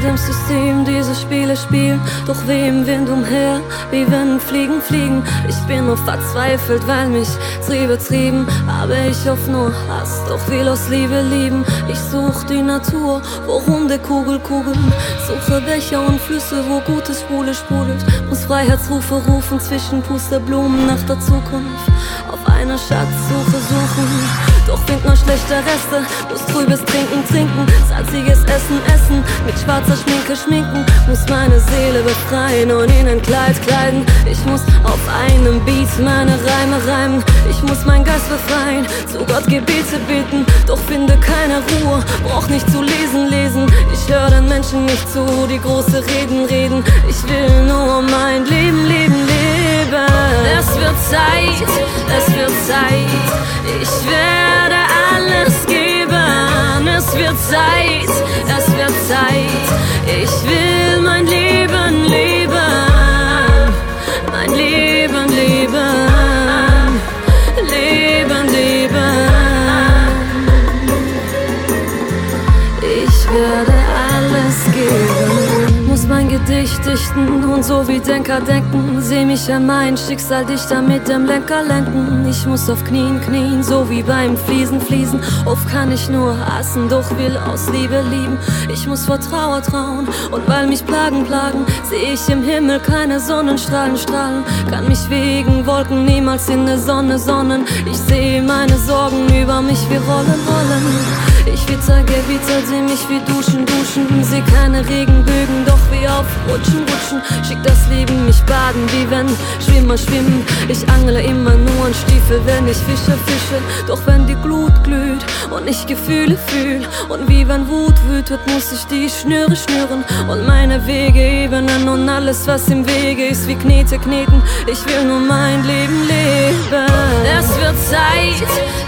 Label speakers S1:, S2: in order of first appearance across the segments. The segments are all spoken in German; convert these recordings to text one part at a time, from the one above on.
S1: im System diese Spiele spielen, doch weh im Wind umher, wie wenn Fliegen fliegen. Ich bin nur verzweifelt, weil mich Triebe trieben, aber ich hoffe nur Hass, doch will aus Liebe lieben. Ich such die Natur, wo runde Kugeln, suche Becher und Flüsse, wo Gutes sprudelt. Muss Freiheitsrufe rufen zwischen Pusterblumen nach der Zukunft, auf eine Schatzsuche suchen. Doch find nur schlechte Reste, muss trübes Trinken, salziges Essen, mit schwarzer Schminke schminken. Muss meine Seele befreien und in ein Kleid kleiden. Ich muss auf einem Beat meine Reime reimen. Ich muss meinen Geist befreien, zu Gott Gebete beten, doch finde keine Ruhe, brauch nicht zu lesen. Ich höre den Menschen nicht zu, die große Reden. Ich will nur mein Leben leben. Es wird Zeit, ich werde alles geben. Es wird Zeit, ich will mein Leben leben. Mein Leben leben. Ich werde alles geben. Muss mein Gedicht dichten und so wie Denker denken. Seh mich an mein Schicksal dichter mit dem Lenker lenken. Ich muss auf Knien, so wie beim Fließen. Oft kann ich nur hassen, doch will aus Liebe lieben. Ich muss vor Trauer trauen und weil mich Plagen, seh ich im Himmel keine Sonnenstrahlen. Kann mich wegen Wolken niemals in der Sonne sonnen. Ich sehe meine Sorgen über mich wie Rollen. Ich witzer, seh mich wie duschen. Seh keine Regenbögen, doch wie auf Rutschen. Schick das Leben mich baden, wie wenn Schwimmen. Ich angle immer nur an Stiefel, wenn ich fische. Doch wenn die Glut glüht und ich Gefühle fühl und wie wenn Wut wütet, muss ich die Schnüre schnüren und meine Wege ebnen und alles, was im Wege ist, wie Knete kneten. Ich will nur mein Leben leben. Es wird Zeit,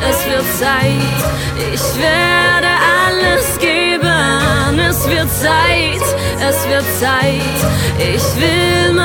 S1: ich werde alles geben. Es wird Zeit, ich will